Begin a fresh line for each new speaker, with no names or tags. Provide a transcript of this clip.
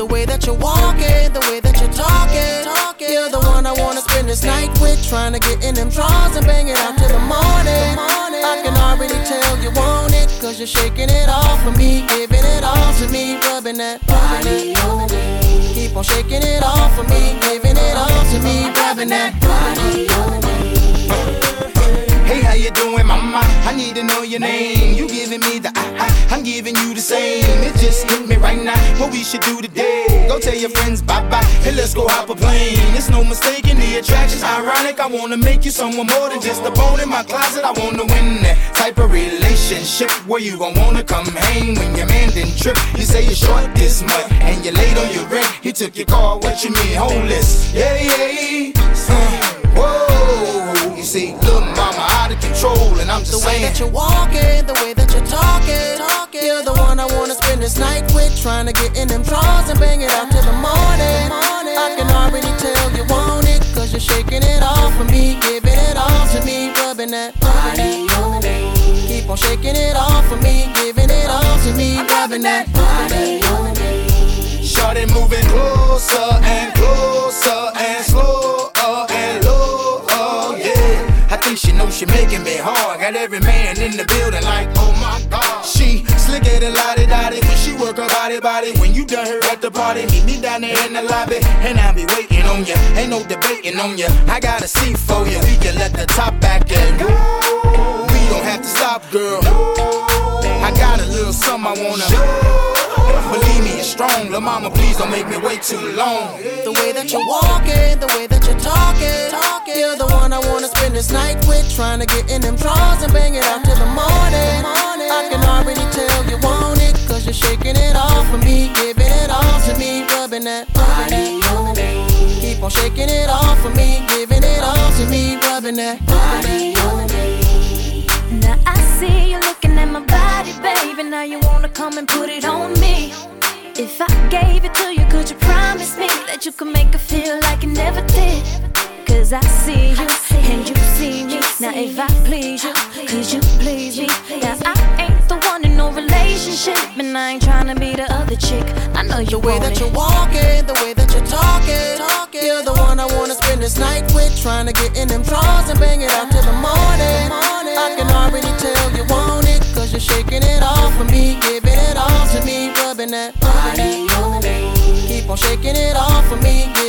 The way that you're walking, the way that you're talking, you're the one I wanna spend this night with. Trying to get in them drawers and bang it out till the morning. I can already tell you want it, cause you're shaking it off for me, giving it all to me, rubbing that body on me. Keep on shaking it off for me, giving it all to me, rubbing that body on me.
Hey, how you doing, mama? I need to know your name. You giving me the I'm giving you the same. It just hit me right now. What we should do today? Go tell your friends bye-bye, and let's go hop a plane. It's no mistaking the attraction's ironic. I wanna make you someone more than just a bone in my closet. I wanna win that type of relationship where you gon' wanna come hang when your man didn't trip. You say you're short this month and you're late on your rent. He took your car, what you mean, homeless? Yeah. Whoa, you see, little mama out of control, and I'm just saying.
The way that you're walking, the way that you're talking, you're the one I wanna spend this night with. Trying to get in them drawers and bang it out till the morning. I can already tell you want it, cause you're shaking it off for me, giving it all to me, rubbing that body on me. Keep on shaking it off for me, giving it all to me, rubbing that body on me.
Shorty moving closer and closer and slower and lower, yeah. I think she knows she making me hard. Got every man in the building like, oh my God. She slicker than lottie-dottie when she work her body. When you done her at the party, meet me down there in the lobby, and I'll be waiting on ya. Ain't no debating on ya. I got a seat for you. We can let the top back and go. We don't have to stop, girl. I got a little something I wanna. Believe me, it's strong. Lil' mama, please don't make me wait too long.
The way that you're walking, the way that you're talking, you're the one I wanna spend this night with. Trying to get in them drawers and bang it out till the morning. I can already tell you want it, cause you're shaking it off for me, giving it all to me, rubbing that body on me. Keep on shaking it off for me, giving it all to me, rubbing that body on me.
Now I see you looking at my body, baby. Now you wanna come and put it on me. If I gave it to you, could you promise me that you could make it feel like you never did? Cause I see you and you see me. Now if I please you, could you please me? Now I ain't the one in no relationship, and I ain't tryna be the other chick. I know you
the way
want
that
it.
you're walking, the way that you're talking, you're the one I wanna spend this night with. Trying to get in them drawers and bang it out till the morning. I can already tell you want it, cause you're shaking it off for me, giving it all to me, rubbing that body on me. Keep on shaking it off for me,